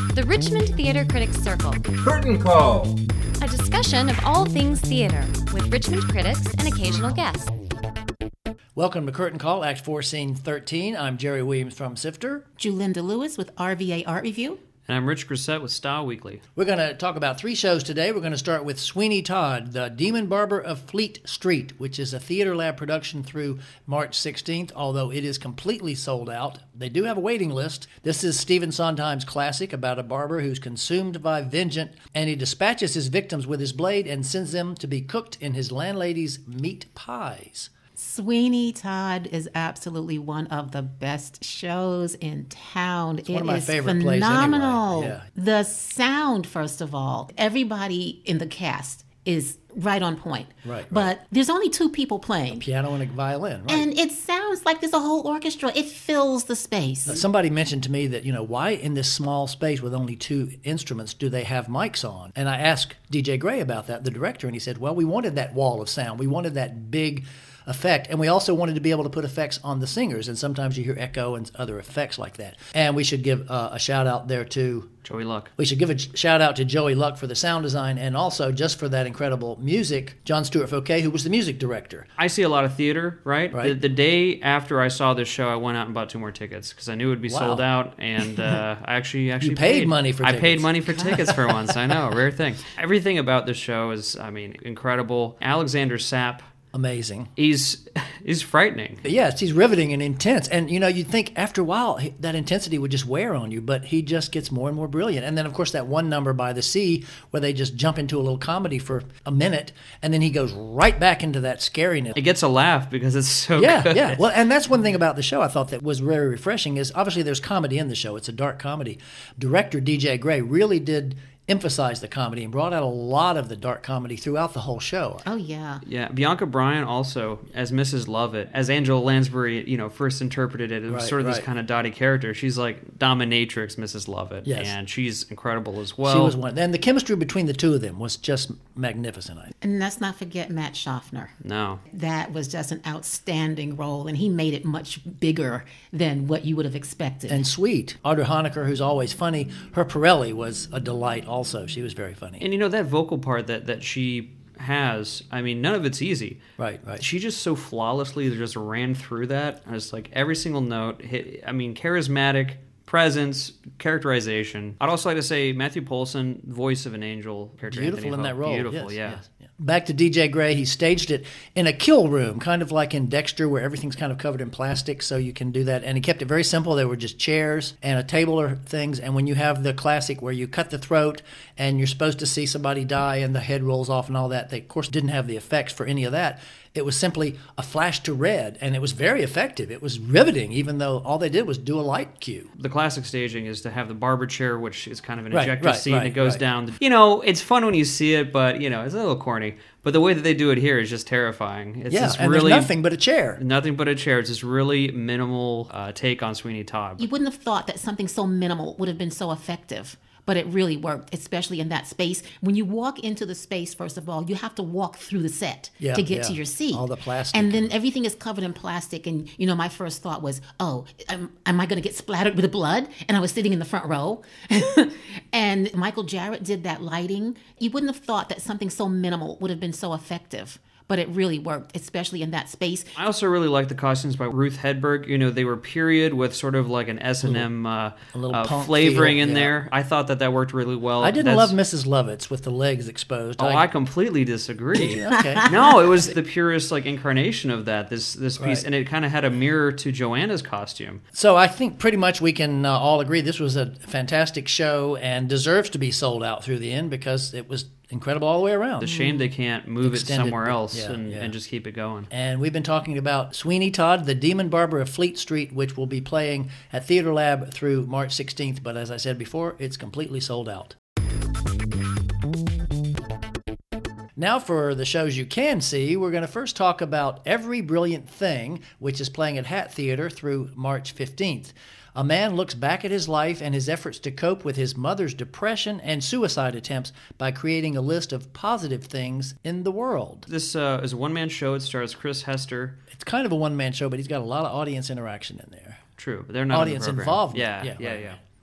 The Richmond Theater Critics Circle. Curtain Call. A discussion of all things theater with Richmond critics and occasional guests. Welcome to Curtain Call, Act 4, Scene 13. I'm Jerry Williams from Sifter. Julinda Lewis with RVA Art Review. And I'm Rich Grissett with Style Weekly. We're going to talk about 3 shows today. We're going to start with Sweeney Todd, the Demon Barber of Fleet Street, which is a Theater Lab production through March 16th, although it is completely sold out. They do have a waiting list. This is Stephen Sondheim's classic about a barber who's consumed by vengeance, and he dispatches his victims with his blade and sends them to be cooked in his landlady's meat pies. Sweeney Todd is absolutely one of the best shows in town. It's one of my favorite plays phenomenal. anyway. Yeah. The sound, first of all, everybody in the cast is right on point. Right. But there's only 2 people playing. Piano and a violin, right? And it sounds like there's a whole orchestra. It fills the space. Somebody mentioned to me that, why in this small space with only 2 instruments do they have mics on? And I asked DJ Gray about that, the director, and he said, well, we wanted that wall of sound. We wanted that big effect, and we also wanted to be able to put effects on the singers, and sometimes you hear echo and other effects like that. And we should give a shout out there to Joey Luck. We should give a shout out to Joey Luck for the sound design, and also just for that incredible music, John Stewart Fouquet, who was the music director. I see a lot of theater, right? Right. The day after I saw this show, I went out and bought 2 more tickets because I knew it would be sold out, and I actually You paid money for tickets. I paid money for tickets for once. I know, rare thing. Everything about this show is, incredible. Alexander Sapp. Amazing. He's frightening. Yes, he's riveting and intense. And, you'd think after a while that intensity would just wear on you, but he just gets more and more brilliant. And then, of course, that one number by the sea where they just jump into a little comedy for a minute, and then he goes right back into that scariness. It gets a laugh because it's so good. Yeah. Well, and that's one thing about the show I thought that was very refreshing is obviously there's comedy in the show. It's a dark comedy. Director DJ Gray really did emphasized the comedy and brought out a lot of the dark comedy throughout the whole show. Oh, yeah. Yeah, Bianca Bryant also, as Mrs. Lovett, as Angela Lansbury, first interpreted it. It was sort of this kind of dotty character. She's like dominatrix Mrs. Lovett, yes. And she's incredible as well. She was one. And the chemistry between the 2 of them was just magnificent. And let's not forget Matt Schaffner. No. That was just an outstanding role, and he made it much bigger than what you would have expected. And sweet. Audrey Honecker, who's always funny, her Pirelli was a delight also. She was very funny. And that vocal part that she has, none of it's easy. Right. She just so flawlessly just ran through that. It's like every single note hit. Charismatic, presence, characterization. I'd also like to say Matthew Polson, voice of an angel. Beautiful in that role. Beautiful, yes. Back to DJ Gray, he staged it in a kill room, kind of like in Dexter, where everything's kind of covered in plastic, so you can do that. And he kept it very simple. There were just chairs and a table or things. And when you have the classic where you cut the throat and you're supposed to see somebody die and the head rolls off and all that, they, of course, didn't have the effects for any of that. It was simply a flash to red, and it was very effective. It was riveting, even though all they did was do a light cue. The classic staging is to have the barber chair, which is kind of an ejector seat, and it goes down. It's fun when you see it, but, it's a little corny. But the way that they do it here is just terrifying. It's just and really, there's nothing but a chair. Nothing but a chair. It's this really minimal take on Sweeney Todd. You wouldn't have thought that something so minimal would have been so effective. But it really worked, especially in that space. When you walk into the space, first of all, you have to walk through the set to get to your seat. All the plastic. And then everything is covered in plastic. And, my first thought was, am I going to get splattered with blood? And I was sitting in the front row. And Michael Jarrett did that lighting. You wouldn't have thought that something so minimal would have been so effective. But it really worked, especially in that space. I also really liked the costumes by Ruth Hedberg. They were period with sort of like an S&M flavoring in there. I thought that worked really well. I didn't love Mrs. Lovett's with the legs exposed. I completely disagree. Okay. No, it was the purest incarnation of that, this piece, and it kind of had a mirror to Joanna's costume. So I think pretty much we can all agree this was a fantastic show and deserves to be sold out through the end because it was incredible all the way around. The shame they can't move it somewhere else and just keep it going. And we've been talking about Sweeney Todd, the Demon Barber of Fleet Street, which will be playing at Theater Lab through March 16th. But as I said before, it's completely sold out. Now for the shows you can see, we're going to first talk about Every Brilliant Thing, which is playing at Hat Theater through March 15th. A man looks back at his life and his efforts to cope with his mother's depression and suicide attempts by creating a list of positive things in the world. This is a one-man show. It stars Chris Hester. It's kind of a one-man show, but he's got a lot of audience interaction in there. True, but they're not audience in the program. involvement. Yeah.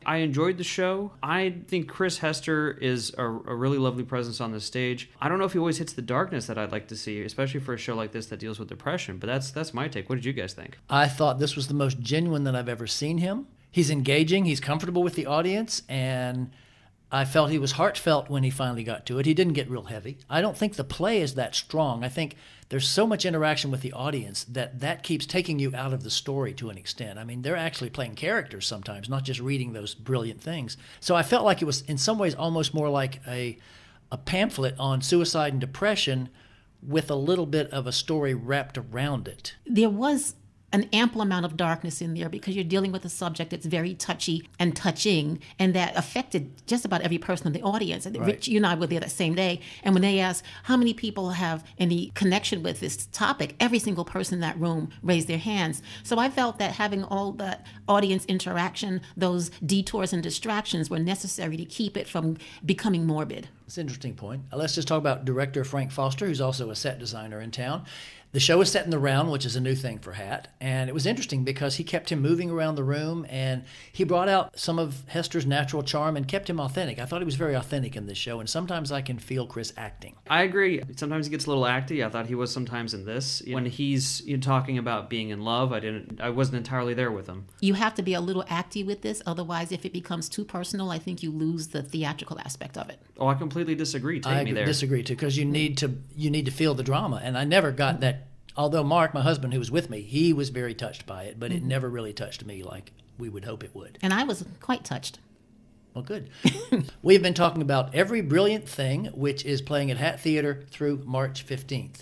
I enjoyed the show. I think Chris Hester is a really lovely presence on the stage. I don't know if he always hits the darkness that I'd like to see, especially for a show like this that deals with depression, but that's my take. What did you guys think? I thought this was the most genuine that I've ever seen him. He's engaging, he's comfortable with the audience, and I felt he was heartfelt when he finally got to it. He didn't get real heavy. I don't think the play is that strong. I think there's so much interaction with the audience that keeps taking you out of the story to an extent. I mean, they're actually playing characters sometimes, not just reading those brilliant things. So I felt like it was in some ways almost more like a pamphlet on suicide and depression with a little bit of a story wrapped around it. There was an ample amount of darkness in there because you're dealing with a subject that's very touchy and touching, and that affected just about every person in the audience. And Right. Rich, you and I were there that same day, and when they asked how many people have any connection with this topic, every single person in that room raised their hands. So I felt that having all that audience interaction, those detours and distractions were necessary to keep it from becoming morbid. It's an interesting point. Let's just talk about director Frank Foster, who's also a set designer in town. The show is set in the round, which is a new thing for Hat. And it was interesting because he kept him moving around the room, and he brought out some of Hester's natural charm and kept him authentic. I thought he was very authentic in this show, and sometimes I can feel Chris acting. I agree. Sometimes he gets a little acty. I thought he was sometimes in this. When he's talking about being in love, I wasn't entirely there with him. You have to be a little acty with this, otherwise if it becomes too personal, I think you lose the theatrical aspect of it. Oh, I completely disagree. Take me there. disagree too, because you need to feel the drama, and I never got that. Although Mark, my husband, who was with me, he was very touched by it, but it never really touched me like we would hope it would. And I was quite touched. Well, good. We've been talking about Every Brilliant Thing, which is playing at Hat Theater through March 15th.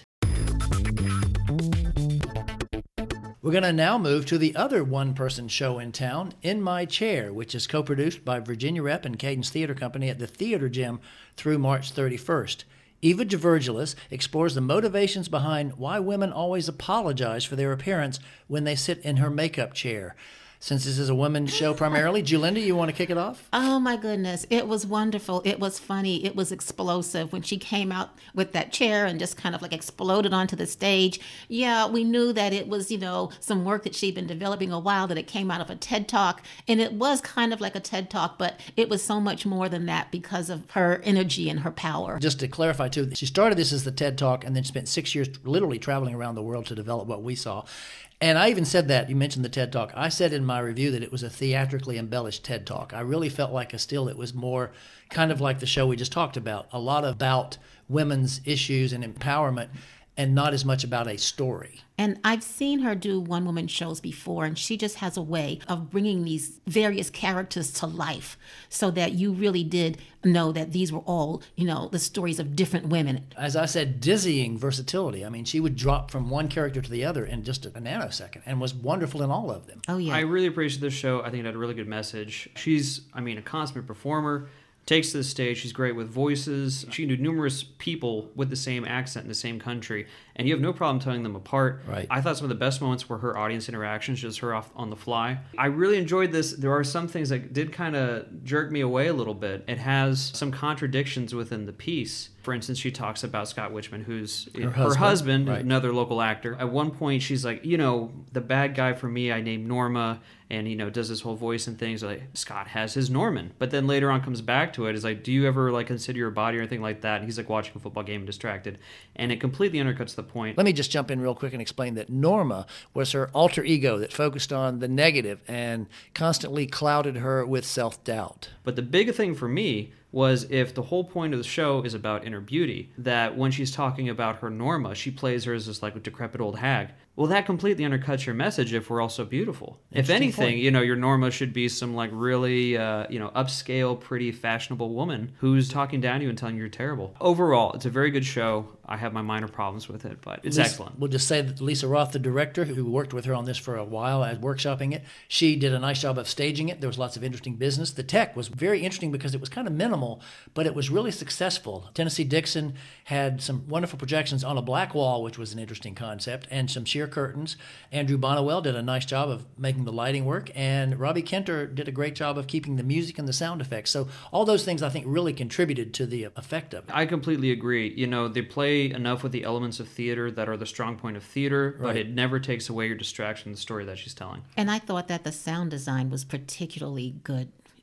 We're going to now move to the other one-person show in town, In My Chair, which is co-produced by Virginia Rep and Cadence Theater Company at the Theater Gym through March 31st. Eva Gevorgelis explores the motivations behind why women always apologize for their appearance when they sit in her makeup chair. Since this is a women's show primarily, Julinda, you want to kick it off? Oh my goodness. It was wonderful. It was funny. It was explosive. When she came out with that chair and just kind of like exploded onto the stage. Yeah, we knew that it was, some work that she'd been developing a while, that it came out of a TED Talk. And it was kind of like a TED Talk, but it was so much more than that because of her energy and her power. Just to clarify, too, she started this as the TED Talk and then spent 6 years literally traveling around the world to develop what we saw. And I even said that, you mentioned the TED Talk. I said in my review that it was a theatrically embellished TED Talk. I really felt like it was more kind of like the show we just talked about, a lot about women's issues and empowerment, and not as much about a story. And I've seen her do one-woman shows before, and she just has a way of bringing these various characters to life so that you really did know that these were all, the stories of different women. As I said, dizzying versatility. I mean, she would drop from one character to the other in just a nanosecond and was wonderful in all of them. Oh, yeah. I really appreciate this show. I think it had a really good message. She's, a consummate performer. Takes to the stage. She's great with voices. She can do numerous people with the same accent in the same country, and you have no problem telling them apart. Right. I thought some of the best moments were her audience interactions, just her off on the fly. I really enjoyed this. There are some things that did kind of jerk me away a little bit. It has some contradictions within the piece. For instance, she talks about Scott Wichman, who's her husband, right. Another local actor. At one point, she's like, the bad guy for me, I named Norma, and, does this whole voice and things. Like, Scott has his Norman. But then later on comes back to it. Is like, do you ever, consider your body or anything like that? And he's, watching a football game and distracted. And it completely undercuts the point. Let me just jump in real quick and explain that Norma was her alter ego that focused on the negative and constantly clouded her with self-doubt. But the big thing for me was, if the whole point of the show is about inner beauty, that when she's talking about her Norma, she plays her as this decrepit old hag. Well, that completely undercuts your message if we're all so beautiful. If anything, your Norma should be some really, upscale, pretty, fashionable woman who's talking down to you and telling you you're terrible. Overall, it's a very good show. I have my minor problems with it, but it's excellent. We'll just say that Lisa Roth, the director, who worked with her on this for a while as workshopping it, she did a nice job of staging it. There was lots of interesting business. The tech was very interesting because it was kind of minimal, but it was really successful. Tennessee Dixon had some wonderful projections on a black wall, which was an interesting concept, and some sheer curtains. Andrew Bonnewell did a nice job of making the lighting work, and Robbie Kenter did a great job of keeping the music and the sound effects. So all those things, I think, really contributed to the effect of it. I completely agree. They play enough with the elements of theater that are the strong point of theater, but it never takes away your distraction from the story that she's telling. And I thought that the sound design was particularly good.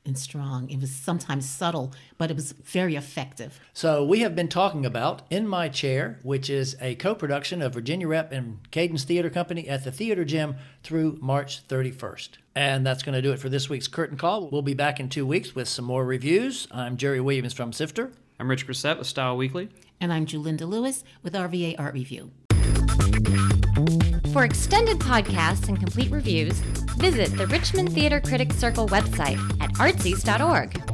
and strong. It was sometimes subtle, but it was very effective. So we have been talking about In My Chair, which is a co-production of Virginia Rep and Cadence Theater Company at the Theater Gym through March 31st. And that's going to do it for this week's Curtain Call. We'll be back in 2 weeks with some more reviews. I'm Jerry Williams from Sifter. I'm Rich Grissett with Style Weekly. And I'm Julinda Lewis with RVA Art Review. For extended podcasts and complete reviews, visit the Richmond Theater Critics Circle website at artsies.org.